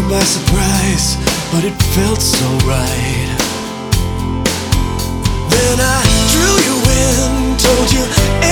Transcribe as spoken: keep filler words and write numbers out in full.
by surprise, but it felt so right. Then I drew you in, told you